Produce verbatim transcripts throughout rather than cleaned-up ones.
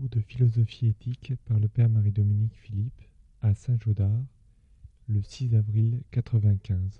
cours de philosophie éthique par le père Marie-Dominique Philippe à Saint-Gaudard, le six avril quatre-vingt-quinze.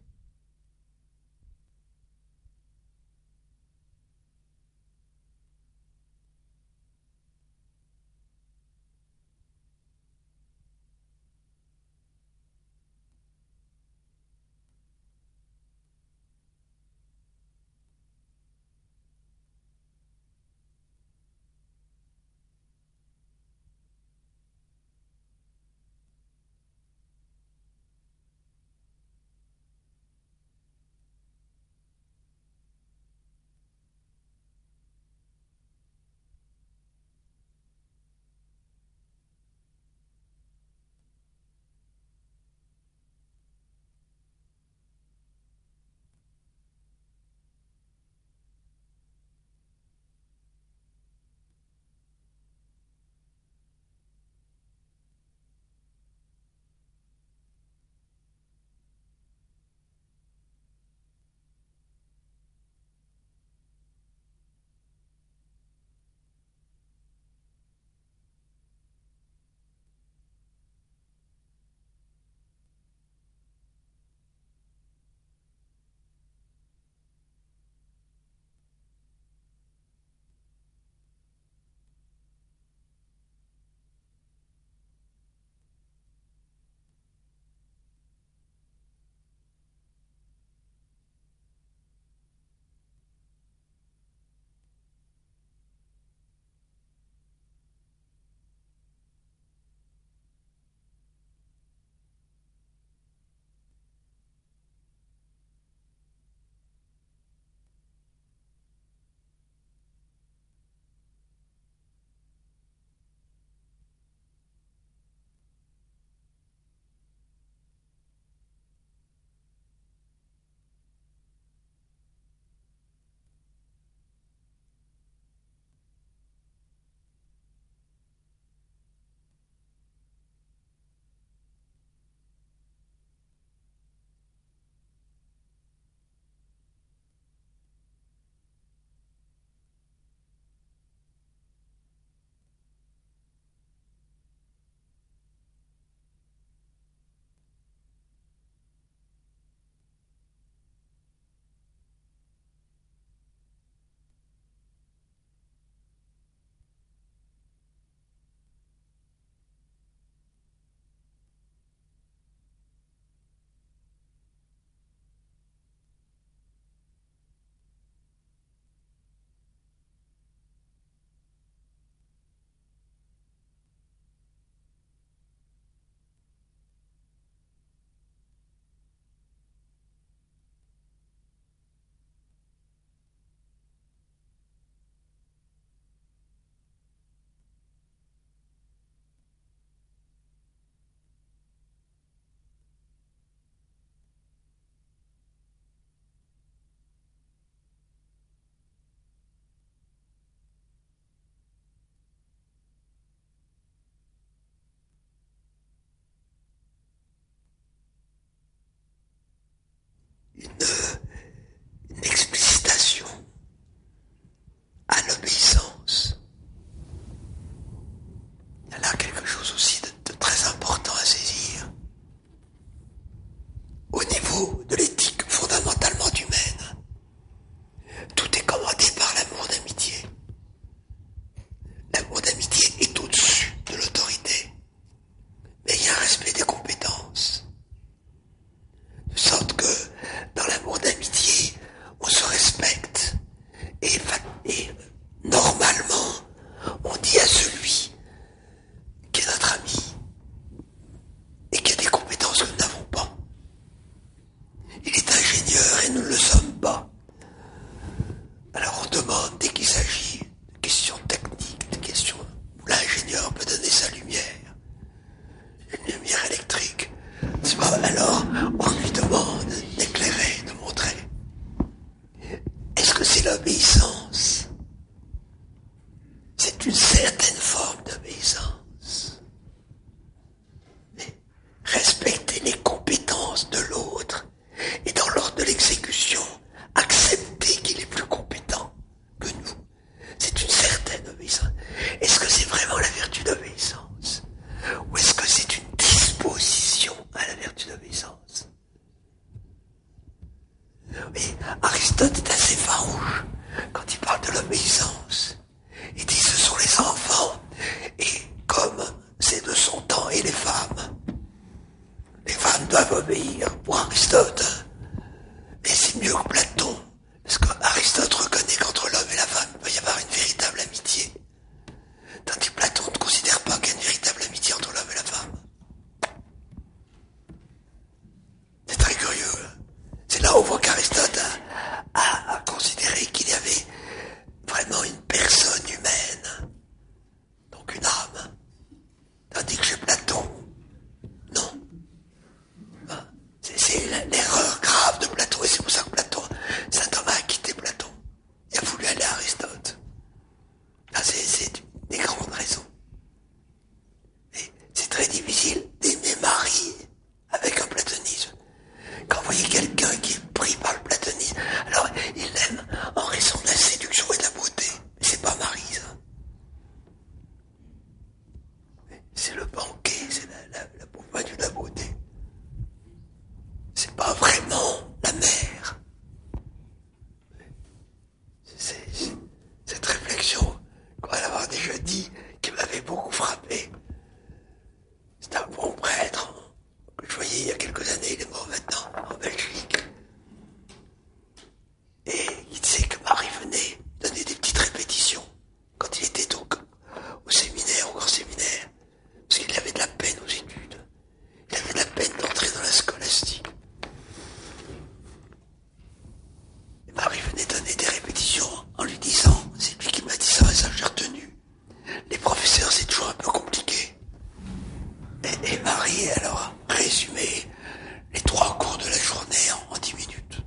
Une, une explicitation à l'obéissance. Il y a là quelque chose aussi de, de très important à saisir. Au niveau de l'éthique fondamentalement humaine, tout est commandé par l'amour d'amitié. L'amour d'amitié est au-dessus de l'autorité, mais il y a un respect des compétences. De sorte que dans l'amour d'amitié, on se respecte et, et normalement, on dit à celui qui est notre ami et qui a des compétences que nous n'avons pas. Il est ingénieur et nous ne le sommes pas. Alors on demande, dès qu'il s'agit de questions techniques, de questions où l'ingénieur peut donner sa lumière, une lumière électrique, c'est pas, alors on lui demande d'éclairer, de montrer. Est-ce que c'est l'obéissance? C'est une certaine forme d'obéissance. Mais respecter les compétences de l'autre et dans l'ordre de l'exécution, accepter qu'il est plus compétent que nous. C'est une certaine obéissance. Est-ce que c'est vraiment la vérité? Aristote est assez farouche quand il parle de l'obéissance. Il dit ce sont les enfants, et comme c'est de son temps, et les femmes. Les femmes doivent obéir pour Aristote. Et c'est mieux que Platon, parce qu'Aristote reconnaît qu'entre l'homme et la femme, il peut y avoir une véritable amitié. Tandis que Platon ne considère pas qu'il y a une véritable amitié entre l'homme et la femme. C'est très curieux. C'est là où on voit qu'Aristote a, a, a considéré qu'il y avait vraiment une personne humaine, donc une âme. Tandis que chez Platon, non. C'est, c'est l'erreur grave de Platon, et c'est pour ça que Platon, saint Thomas a quitté Platon. Il a voulu aller à Aristote. Là, c'est, c'est des grandes raisons. Et c'est très difficile d'aimer Marie avec un platonisme. Quand vous voyez quelqu'un qui est pris par le platonisme, alors il l'aime en raison de la séduction et de la beauté. Mais c'est pas Marie, ça. C'est le banquet, c'est la, la, la bonne de la beauté. C'est pas vraiment la mère. C'est, c'est cette réflexion qu'on va l'avoir déjà dit, qui m'avait beaucoup frappé. C'est un bon prêtre que je voyais il y a quelques années, il est mort maintenant, en Belgique. Et il disait que Marie venait donner des petites répétitions quand il était donc au séminaire, au grand séminaire, parce qu'il avait de la peine aux études. Il avait de la peine d'entrer dans la scolastique. Et Marie venait donner des répétitions en lui disant, c'est lui qui m'a dit ça et ça j'ai retenu. Les professeurs, c'est toujours un peu compliqué. Et, et Marie, alors, résumé les trois cours de la journée en, en dix minutes.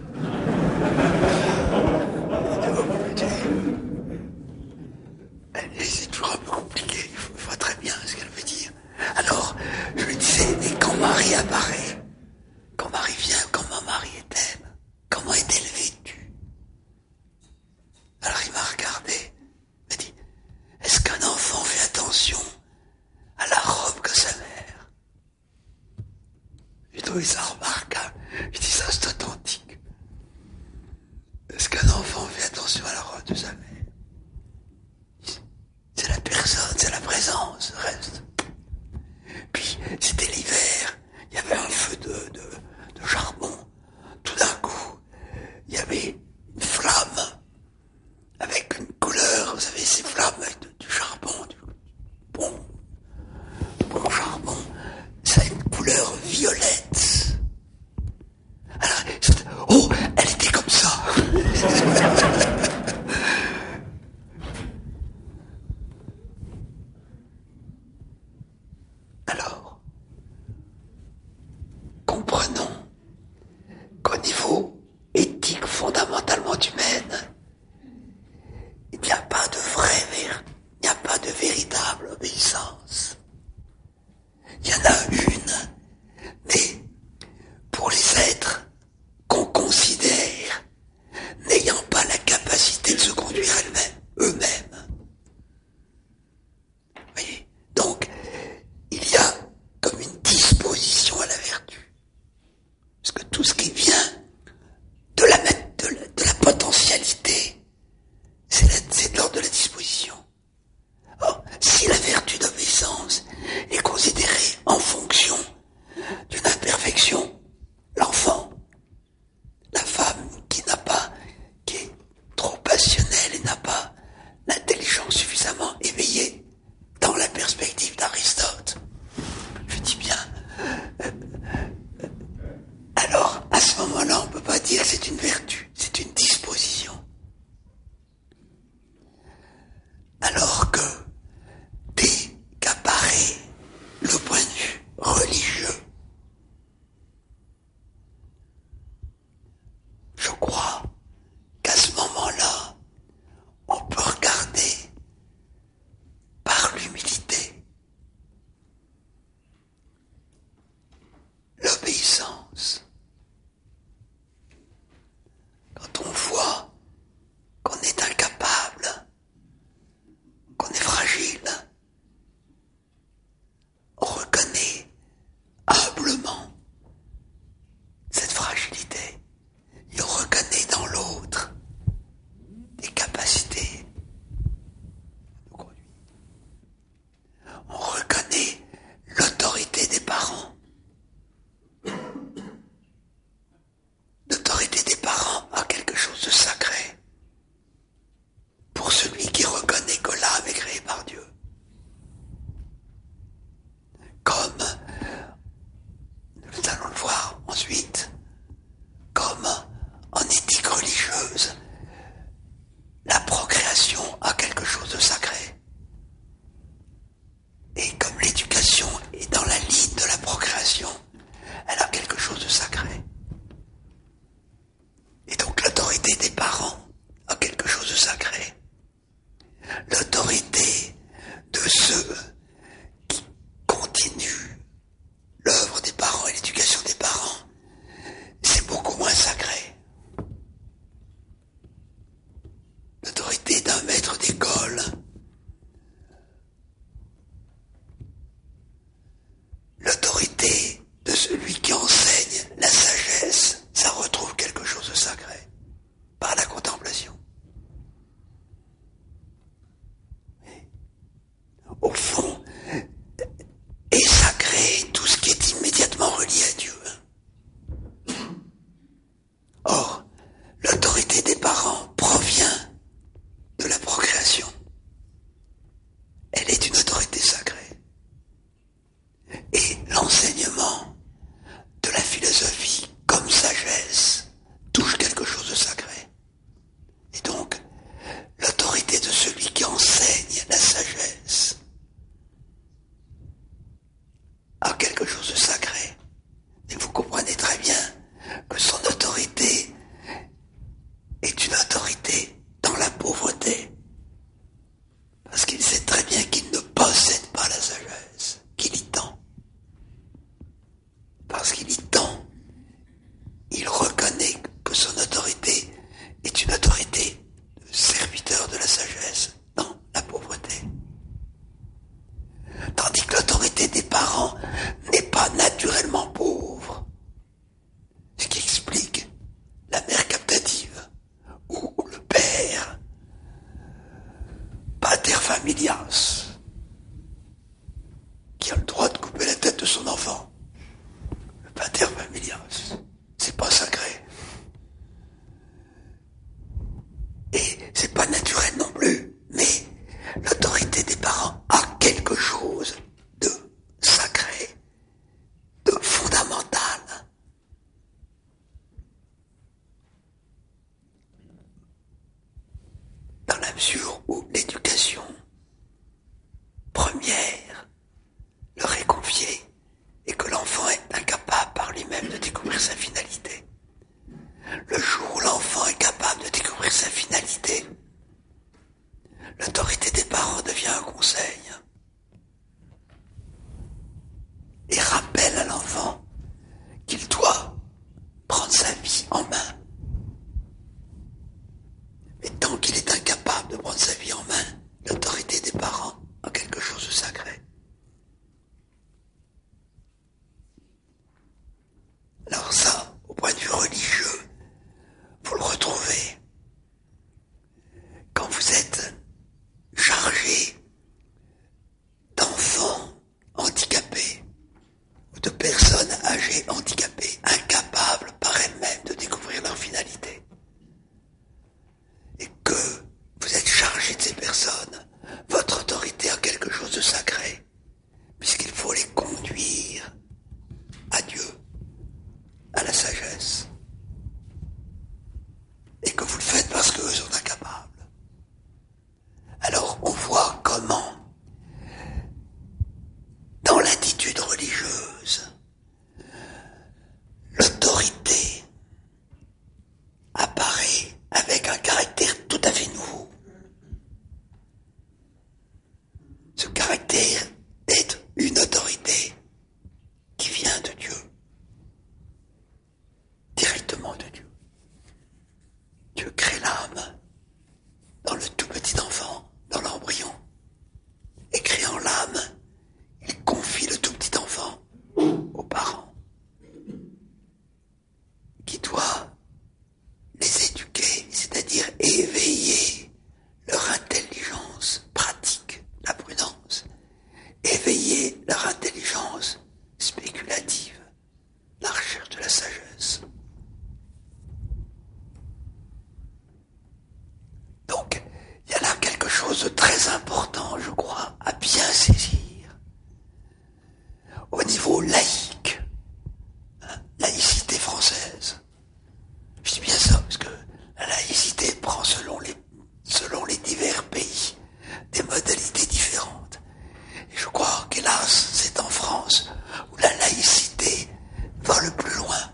Et c'est toujours un peu compliqué, il faut, il faut très bien ce qu'elle veut dire. Alors, je lui disais, mais quand Marie apparaît, quand Marie vient, comment Marie est-elle? Comment est-elle vêtue? Alors il m'a regardé, il m'a dit, est-ce qu'un enfant fait attention à la robe que sa mère? J'ai trouvé ça remarquable. Je dis ça, c'est authentique. Est-ce qu'un enfant fait attention à la robe de sa mère? C'est la personne, c'est la présence, le reste. Puis, c'était l'hiver, il y avait un feu de, de, de charbon. Tout d'un coup, il y avait une flamme avec une couleur, vous savez, ces flammes avec de, du charbon, du bon, bon charbon, ça a une couleur violette. Alors, oh, elle était comme ça. l'autorité d'un maître d'école, l'autorité de celui qui enseigne la sagesse. Ça retrouve quelque chose de sacré par la contemplation. Au fond, est sacré tout ce qui est immédiatement relié à Dieu. Or, l'autorité des parents provient de la procréation. Elle est une autorité sacrée. Et l'enseignement de la philosophie comme sagesse touche quelque chose de sacré. Et donc, l'autorité de celui qui enseigne la sagesse a quelque chose de sacré. Et vous comprenez très bien que son autorité est une autorité dans la pauvreté. Parce qu'il sait très bien qu'il ne possède pas la sagesse, qu'il y tend. Parce qu'il y tend, il reconnaît que son autorité est une autorité de serviteur de la sagesse dans la pauvreté. Tandis que l'autorité des parents n'est pas naturellement pauvre. Ce qui explique la mère captative ou le père pater familias qui a le droit de couper la tête de son enfant. Le pater familias, c'est pas sacré. Et c'est pas naturel non plus, mais l'autorité des parents a quelque chose de sacré, de fondamental. Dans la mesure où l'éducation première leur est confiée et que l'enfant est incapable par lui-même de découvrir sa finalité. Le jour où l'enfant est capable de découvrir sa finalité, l'autorité des parents devient un conseil et rappelle à l'enfant qu'il doit prendre sa vie en main. Mais tant qu'il est incapable de prendre sa vie en main, l'autorité des parents a quelque chose de sacré. Alors ça, au point de vue religieux, vous le retrouvez quand vous êtes chargé d'enfants handicapés ou de personnes âgées handicapées, incapables par elles-mêmes de découvrir leur finalité. Et que vous êtes chargé de ces personnes, votre autorité a quelque chose de sacré, puisqu'il faut les conduire à Dieu, à la sagesse. Et que vous le faites parce qu'eux sont incapables. Alors on voit comment, dans l'attitude religieuse, l'autorité apparaît avec un caractère tout à fait nouveau. Ce caractère d'être une autorité qui vient de Dieu, directement de Dieu. Dieu crée l'âme dans le tout petit enfant, dans l'embryon. Et créant l'âme, il confie le tout petit enfant aux parents, qui doit les éduquer, c'est-à-dire éveiller leur intelligence pratique, la prudence, éveiller leur intelligence spéculative, la recherche de la sagesse. Donc, il y a là quelque chose de très important, je crois, à bien saisir. Au niveau laïque, hein, laïcité française. Je dis bien ça, parce que la laïcité prend selon les, selon les divers pays des modalités différentes. Et je crois qu'hélas, c'est en France où la laïcité va le plus loin.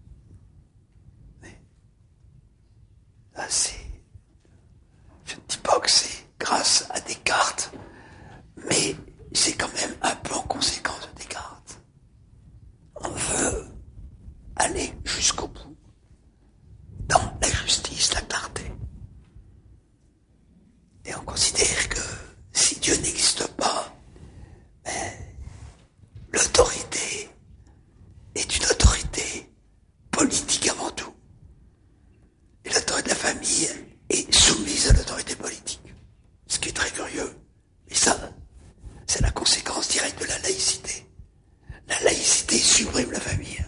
Mais là, c'est... Je ne dis pas que c'est grâce à Descartes, mais c'est quand même un peu en conséquence de Descartes. On veut aller jusqu'au bout dans la justice, la clarté. famille est soumise à l'autorité politique. Ce qui est très curieux. Et ça, c'est la conséquence directe de la laïcité. La laïcité supprime la famille.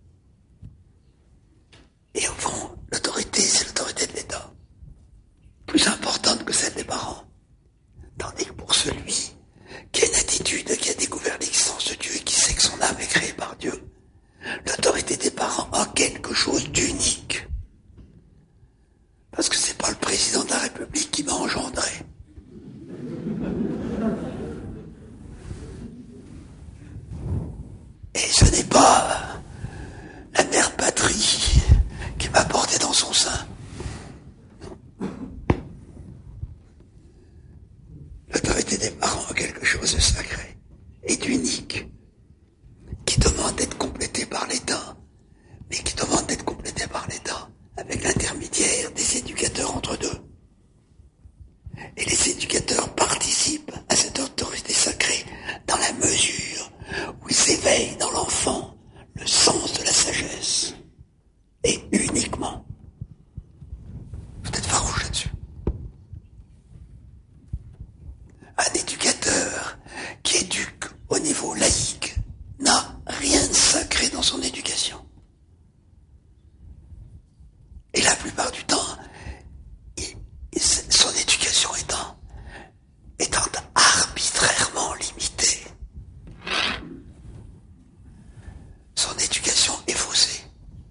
Et au fond, l'autorité, c'est l'autorité de l'État. Plus importante que celle des parents. Tandis que pour celui qui a une attitude, qui a découvert l'existence de Dieu et qui sait que son âme est créée par Dieu, l'autorité des parents a quelque chose d'unique. Parce que c'est pas le président de la République qui m'a engendré. Et ce n'est pas la mère patrie qui m'a porté dans son sein. L'autorité des parents a quelque chose de sacré et d'unique, qui demande d'être complété par l'État, mais qui demande d'être complété par l'État avec l'intermédiaire des éducateurs entre deux. Et les éducateurs participent à cette autorité sacrée dans la mesure où ils éveillent dans l'enfant le sens de la sagesse. Et uniquement. Vous êtes farouche là-dessus. Un éducateur qui éduque au niveau laïque n'a rien de sacré dans son éducation. Et la plupart du temps, il, il, son éducation étant, étant arbitrairement limitée, son éducation est faussée.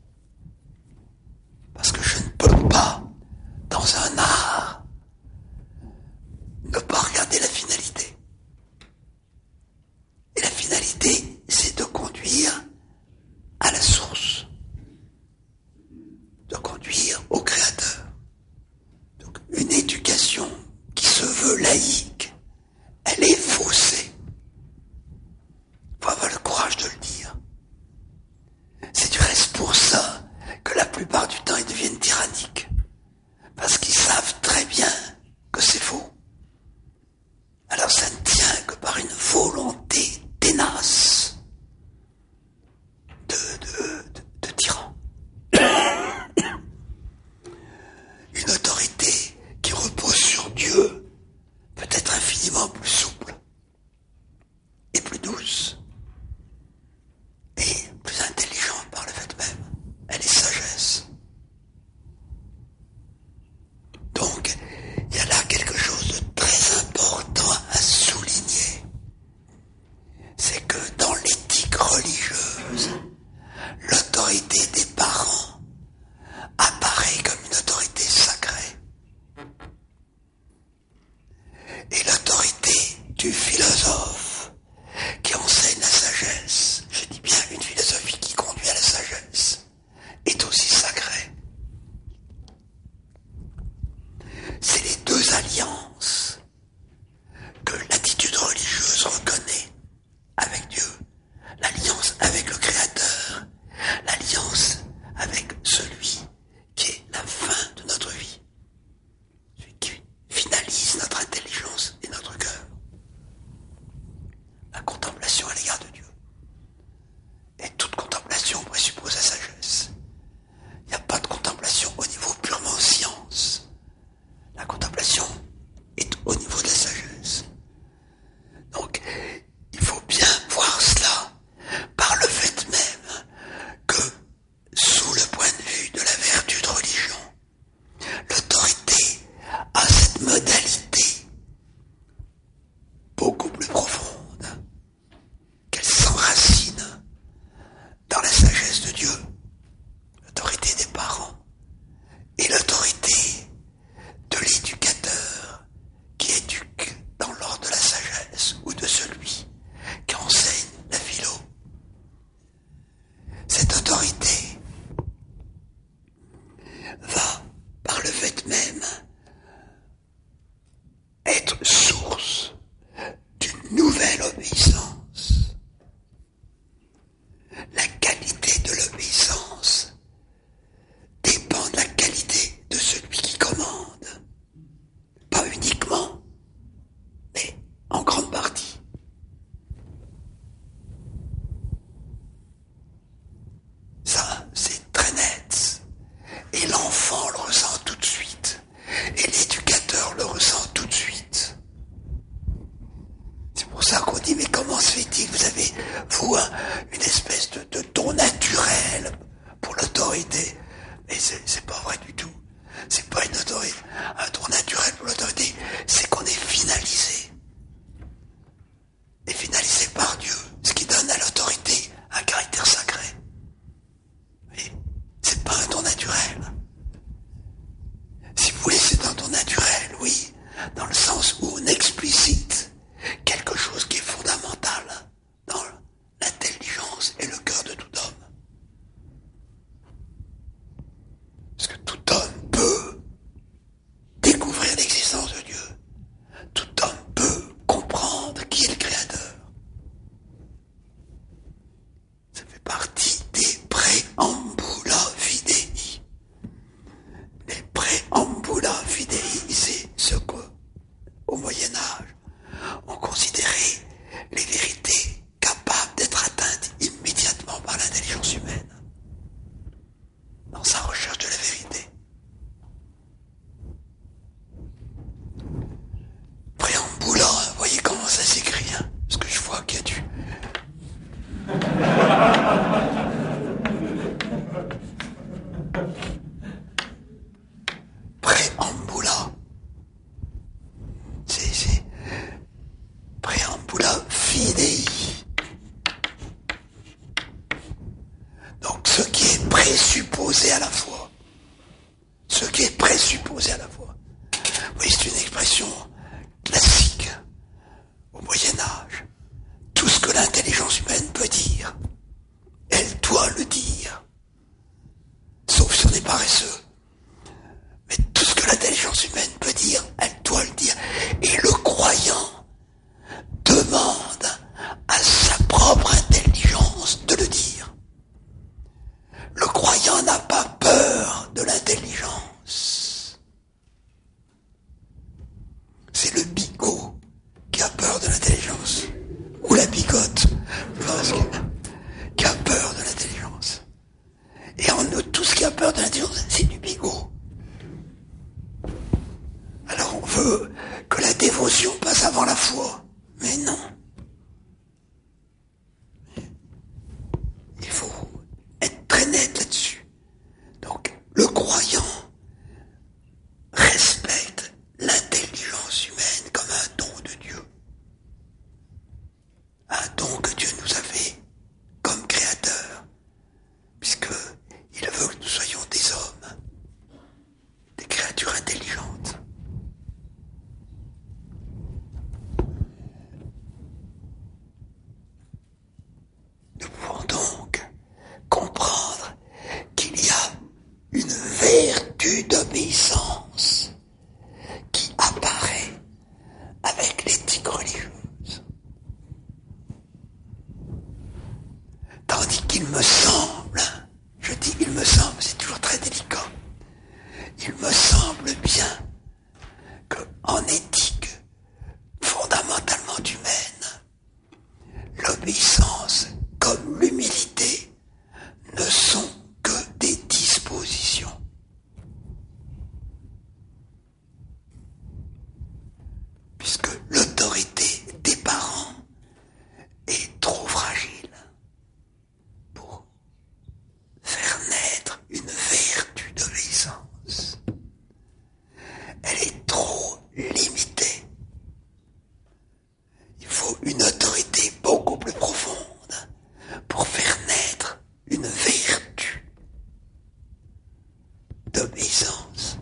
Parce que je ne peux pas, dans un art, ne pas regarder la finalité. Et la finalité, c'est de conduire à la source. De conduire au Créateur. Donc une éducation qui se veut laïque, elle est faussée. Il faut avoir le courage de le dire. C'est du reste pour ça que la plupart du temps ils deviennent tyranniques. Parce qu'ils savent très bien que c'est faux. Alors ça ne tient que par une volonté ténace de, de, de, de tyran. Une autorité qui repose sur Dieu peut être infiniment plus souple et plus douce et plus intelligente par le fait même. Elle est sagesse. Donc, il y a là quelque chose de très important à souligner. C'est que dans l'éthique religieuse, l'autorité des parents apparaît comme une autorité sacrée. Et l'autorité du philosophe qui enseigne la sagesse, je dis bien une philosophie qui conduit à la sagesse, est aussi sacrée. C'est les deux alliances que l'attitude religieuse reconnaît avec Dieu. L'alliance avec le Créateur, l'alliance avec celui qui est la fin de notre vie, celui qui finalise notre intelligence et notre cœur. La contemplation à l'égard de Dieu. Et toute contemplation présuppose la sagesse. Il n'y a pas de contemplation au niveau purement science. La contemplation est au niveau de la sagesse. Donc, il faut bien voir cela par le fait même que, sous le point de vue de la vertu de religion, l'autorité a cette modalité beaucoup plus profonde, qu'elle s'enracine dans la sagesse de Dieu, l'autorité des parents et l'autorité de l'éducateur qui éduque dans l'ordre de la sagesse ou de celui qui enseigne la philo. Cette autorité va, par le fait même, être source d'une nouvelle obéissance. La qualité de l'obéissance dépend de la qualité de celui qui commande. Pas uniquement, mais en grande partie. Ça, c'est très net. Et l'enfant le ressent tout de suite. Un droit naturel pour l'autorité, c'est qu'on est finalisé. Et finalisé par Dieu, ce qui donne à l'autorité un caractère sacré. Oui, c'est pas un don naturel. Si vous voulez, c'est un don naturel, oui, dans le sens où on explicite quelque chose qui est fondamental dans l'intelligence et le cœur de tout homme. Parce que tout homme peut découvrir l'existence de Dieu. Tout homme peut comprendre qui est le Créateur. Ça fait partie des préambula fidei. Les préambula fidei, c'est ce qu'au Moyen-Âge, on considérait les vérités capables d'être atteintes immédiatement par l'intelligence humaine dans sa recherche de la vérité. Préambula, vous voyez comment ça s'écrit, hein, parce que je vois qu'il y a du... Préambula. C'est, c'est... Préambula fidei. Donc ce qui est présupposé à la foi. Ce qui est présupposé à la foi. Oui, c'est une expression classique au Moyen-Âge. Tout ce que l'intelligence humaine peut dire, elle doit le dire. Sauf si on est paresseux. Mais tout ce que l'intelligence humaine peut dire, elle doit le dire. Et le croyant demande à sa propre intelligence de le dire. Le croyant n'a pas peur de l'intelligence. C'est le bigot qui a peur de l'intelligence. Ou la bigote, parce que, qui a peur de l'intelligence. Et en nous, tout ce qui a peur de l'intelligence, c'est du bigot. Alors on veut que la dévotion passe avant la foi. Mais non. Il faut être très net là-dessus. Donc, le croyant respecte l'intelligence humaine comme un don de Dieu. Un don que Dieu nous a fait comme créateur, puisque il veut que nous soyons des hommes, des créatures intelligentes. Nous pouvons donc comprendre qu'il y a une vertu d'obéissance qui apparaît avec l'éthique religieuse. Tandis qu'il me semble, je dis il me semble, c'est toujours très délicat, il me semble bien qu'en éthique fondamentalement humaine, l'obéissance comme l'humilité ne sont que des dispositions. Puisque l'autorité des parents est trop fragile pour faire naître une vertu d'obéissance. Elle est trop limitée. Il faut une autorité beaucoup plus profonde pour faire naître une vertu d'obéissance.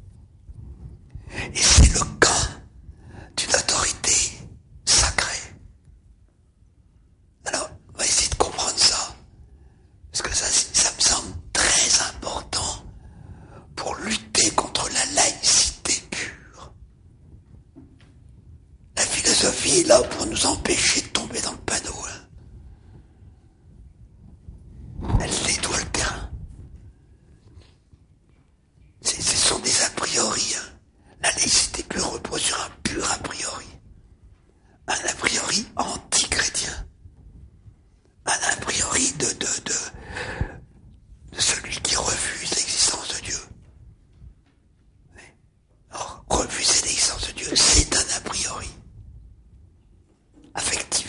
Et c'est le cas d'une autorité sacrée. Alors, on va essayer de comprendre ça, parce que ça, ça me semble très important pour lutter contre la laïcité pure. La philosophie est là pour nous empêcher de tomber dans le panneau. Hein. Elle dédoit le terrain. C'est, ce sont des a priori. Hein. La laïcité pure repose sur un pur a priori. Un a priori anti-chrétien. Un a priori de, de, de, de celui qui refuse l'existence de Dieu. Alors, refuser l'existence de Dieu, c'est un a priori. Affectif.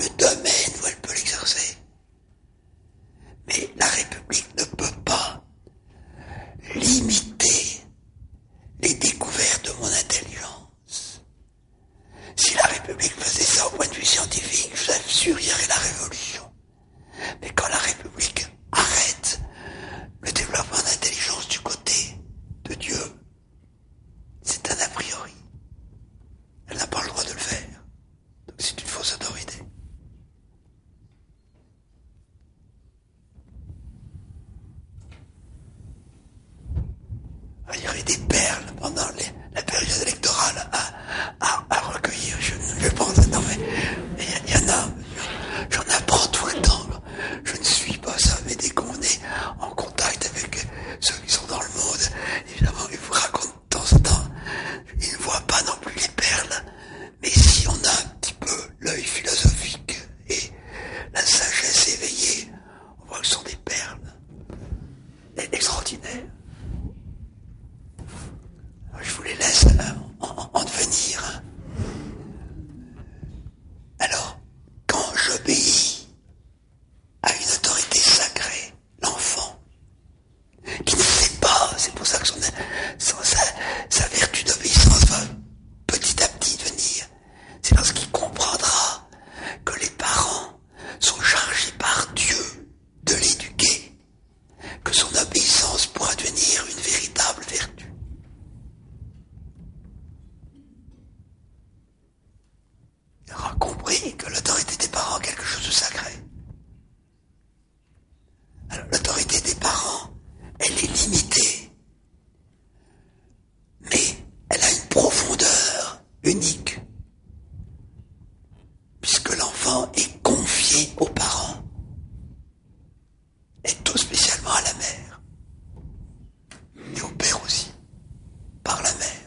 le domaine où elle peut l'exercer. Mais la République ne peut pas limiter les découvertes de mon intelligence. Si la République faisait ça au point de vue scientifique, je vous assure, il y aurait la révolution. Mais quand la République arrête le développement d'intelligence du côté de Dieu, c'est un a priori. Elle n'a pas le droit de le faire. Donc c'est une fausse autorité. Il y avait des perles pendant les, la période électorale à, à, à recueillir. Je ne vais pas en non mais il y, y en a, j'en apprends tout le temps. Je ne suis pas ça, mais dès qu'on est en contact avec ceux qui sont dans le monde, évidemment, ils vous racontent de temps en temps. Ils ne voient pas non plus les perles, mais si on a un petit peu l'œil philosophique et la sagesse éveillée, on voit que ce sont des perles extraordinaires. Je vous les laisse en, en, en devenir. Alors, quand j'obéis à une autorité sacrée, l'enfant, qui ne sait pas, c'est pour ça que son, son, sa, sa vertu d'obéissance va petit à petit venir, c'est lorsqu'il comprendra que les parents sont chargés par Dieu de l'éduquer, que son obéissance pourra devenir une véritable vertu. Il aura compris que l'autorité des parents est quelque chose de sacré. Alors l'autorité des parents, elle est limitée, mais elle a une profondeur unique, puisque l'enfant est confié aux parents, et tout spécialement à la mère, et au père aussi, par la mère.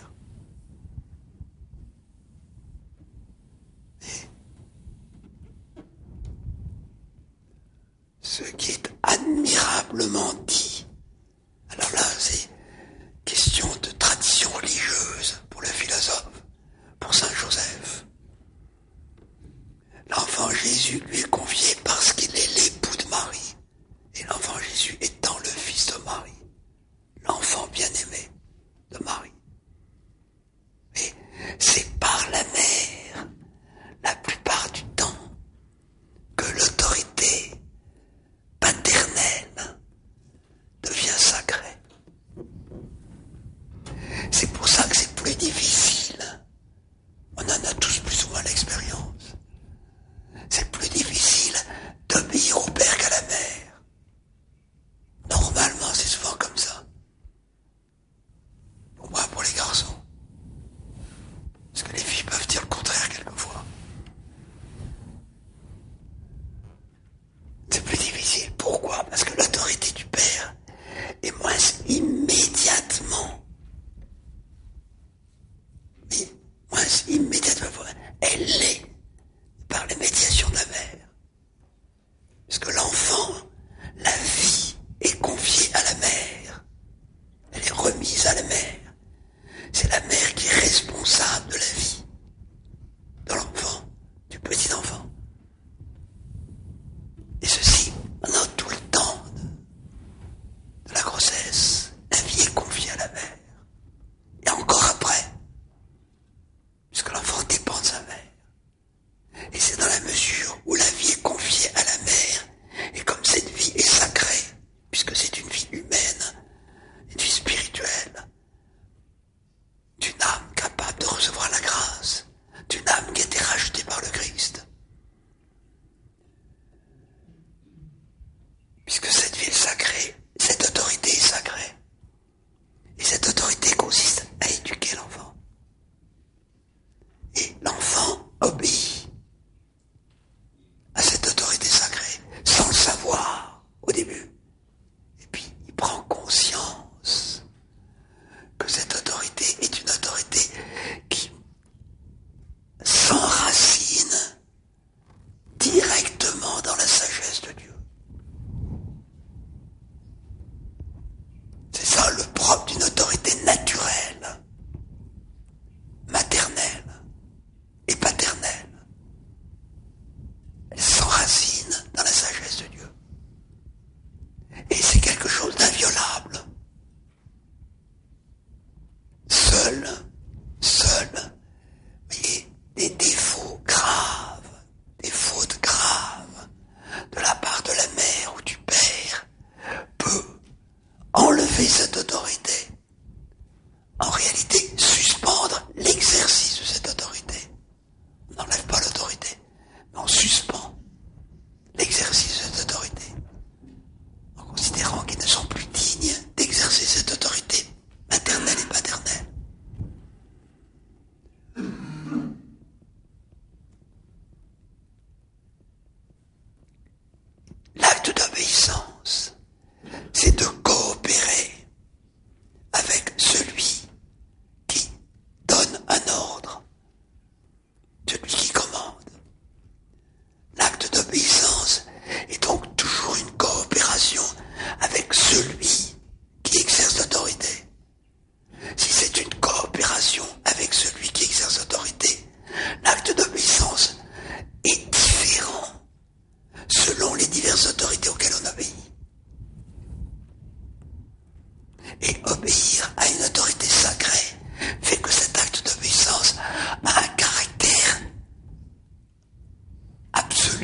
Ce qui est admirablement dit. Alors là, c'est question de tradition religieuse pour le philosophe, pour saint Joseph. L'enfant Jésus lui est confié parce qu'il est l'époux de Marie. Et l'enfant Jésus étant le fils de Marie, l'enfant bien-aimé de Marie. Et c'est par la mère, la plupart du temps, que l'autorité paternelle devient sacrée. C'est pour ça que c'est plus difficile. On en a tous plus ou moins l'expérience. C'est plus difficile d'obéir au père qu'à la mère. Normalement, c'est souvent comme ça. Au moins pour les garçons. Parce que les filles peuvent dire le contraire quelquefois. C'est plus difficile. Pourquoi ? Parce que l'autorité du père est moins immédiatement, mais moins immédiatement, elle l'est par la médiation de la mère. Parce que l'enfant, la vie est confiée à la mère. Elle est remise à la mère. C'est la mère qui est responsable de la vie de l'enfant, du petit enfant. Et ceci, pendant tout le temps de, de la grossesse, la vie est confiée à la mère. Et encore après, puisque l'enfant dépend de sa mère. Et c'est dans la mesure où la vie est confiée à la mère, et comme cette vie est sacrée, puisque c'est une vie humaine, une vie spirituelle, d'une âme capable de recevoir la grâce, d'une âme qui a été rachetée par le Christ. Puisque cette vie est sacrée, cette autorité est sacrée. Et cette autorité consiste à éduquer l'enfant. Et l'enfant obéit à cette autorité sacrée, sans le savoir au début. Et puis il prend conscience que cette autorité est une autorité qui s'enracine directement dans la sagesse de Dieu.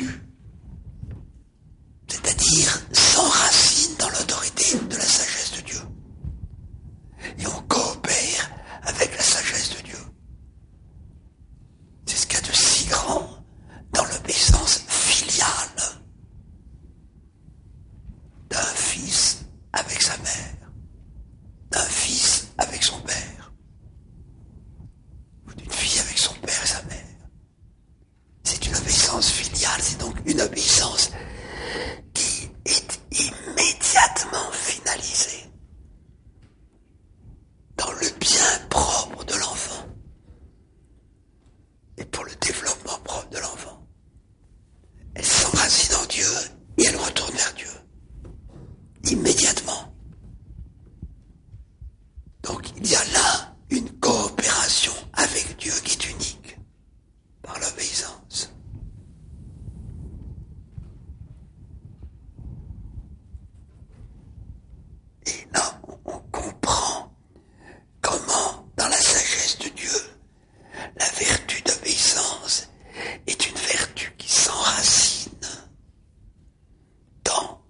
absolue, c'est-à-dire sans racine dans l'autorité de la sagesse de Dieu. Et on coopère avec la sagesse de Dieu. C'est ce qu'il y a de si grand dans l'obéissance filiale d'un fils avec sa mère, d'un fils avec son père, ou d'une fille avec son père et sa mère. C'est une obéissance filiale, c'est donc une obéissance qui est immédiatement finalisée dans le bien propre de l'enfant et pour le développement propre de l'enfant. Elle s'enracine en Dieu et elle retourne vers Dieu immédiatement. Donc il y a là une coopération avec Dieu qui est unique par l'obéissance. Et là, on comprend comment, dans la sagesse de Dieu, la vertu d'obéissance est une vertu qui s'enracine dans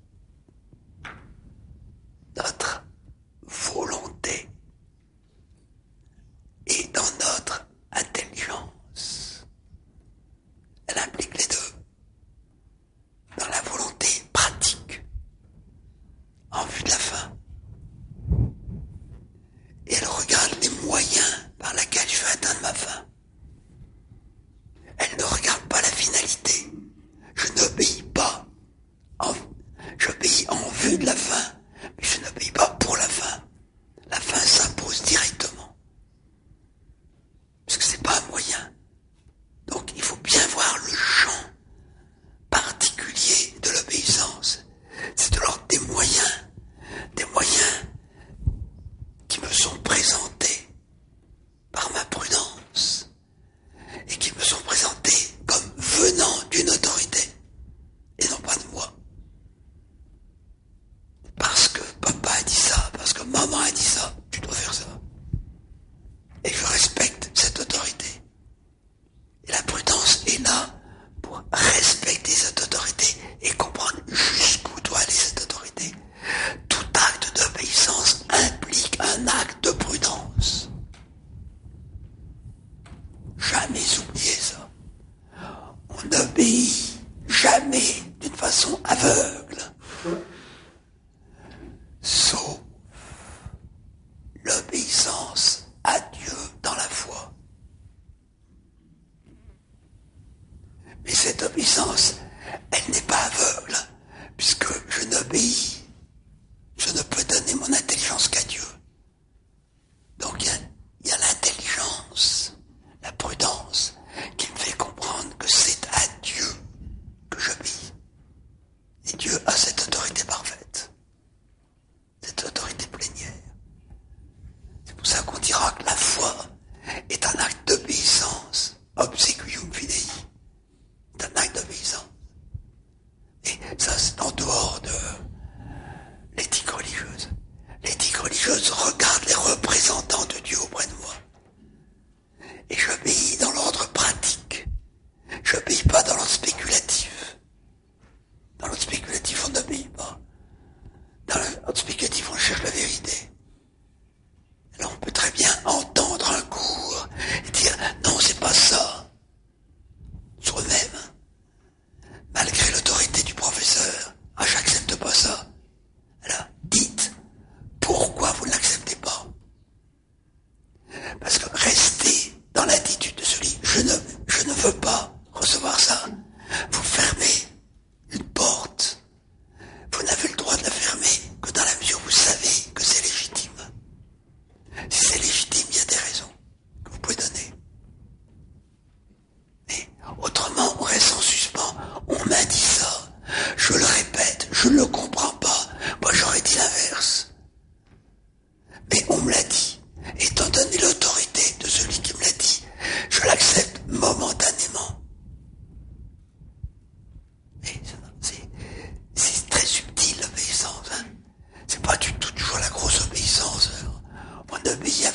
notre volonté et dans notre intelligence. Elle implique les deux. Dans la volonté pratique, en vue de la fin. Et elle regarde les moyens par lesquels je vais atteindre ma fin. Elle ne regarde pas la finalité. Je n'obéis pas. En, j'obéis en vue de la fin, mais je n'obéis pas pour la fin. La fin s'impose directement. Parce que c'est pas un moyen. Donc il faut bien voir le champ particulier de l'obéissance. C'est de l'ordre des moyens. Des moyens qui me sont présentés par ma prudence et qui me sont présentés comme venant d'une autorité et non pas de moi. Parce que papa a dit ça, parce que maman a dit ça, tu dois faire ça. Et je respecte cette autorité. Et la prudence est là pour respecter cette autorité et comprendre jusqu'où doit aller cette autorité. Tout acte d'obéissance implique un acte de prudence. Jamais oublier ça. On n'obéit jamais d'une façon aveugle. Sauf l'obéissance à Dieu dans la foi. Mais cette obéissance, elle n'est pas aveugle, puisque je n'obéis, je ne peux donner mon intelligence qu'à Dieu. Donc il y a, il y a l'intelligence, la prudence, qui me fait comprendre que c'est à Dieu que j'obéis. Et Dieu a cette autorité parfaite, cette autorité plénière. C'est pour ça qu'on dira que la foi est un acte d'obéissance, obsequium fidei. C'est un acte d'obéissance. Et ça, c'est en dehors de l'éthique religieuse. L'éthique religieuse regarde les représentants de Dieu auprès de moi. Et j'obéis dans l'ordre pratique. J'obéis pas dans l'ordre spéculatif. Dans l'ordre spéculatif, on n'obéit pas. Dans l'ordre spéculatif, on cherche la vérité. Alors on peut très bien entendre un cours et dire non, c'est pas ça. Soi-même, malgré l'autorité du professeur, ah, j'accepte pas ça. Alors, dites pourquoi vous ne l'acceptez pas. Parce que rester dans l'attitude de celui je ne, je ne veux pas recevoir ça, vous fermez une porte. Vous n'avez le droit de la fermer que dans la mesure où vous savez que c'est légitime. Si c'est légitime, il y a des raisons que vous pouvez donner. Mais autrement, on reste en suspens. On m'a dit ça. Je le répète, je ne le comprends pas. Moi, j'aurais dit l'inverse. Mais on me l'a dit. Étant donné l'autorité de celui qui me l'a dit, je l'accepte momentanément. Mais c'est, c'est très subtil l'obéissance. Hein. C'est pas du tout toujours la grosse obéissance. On obéit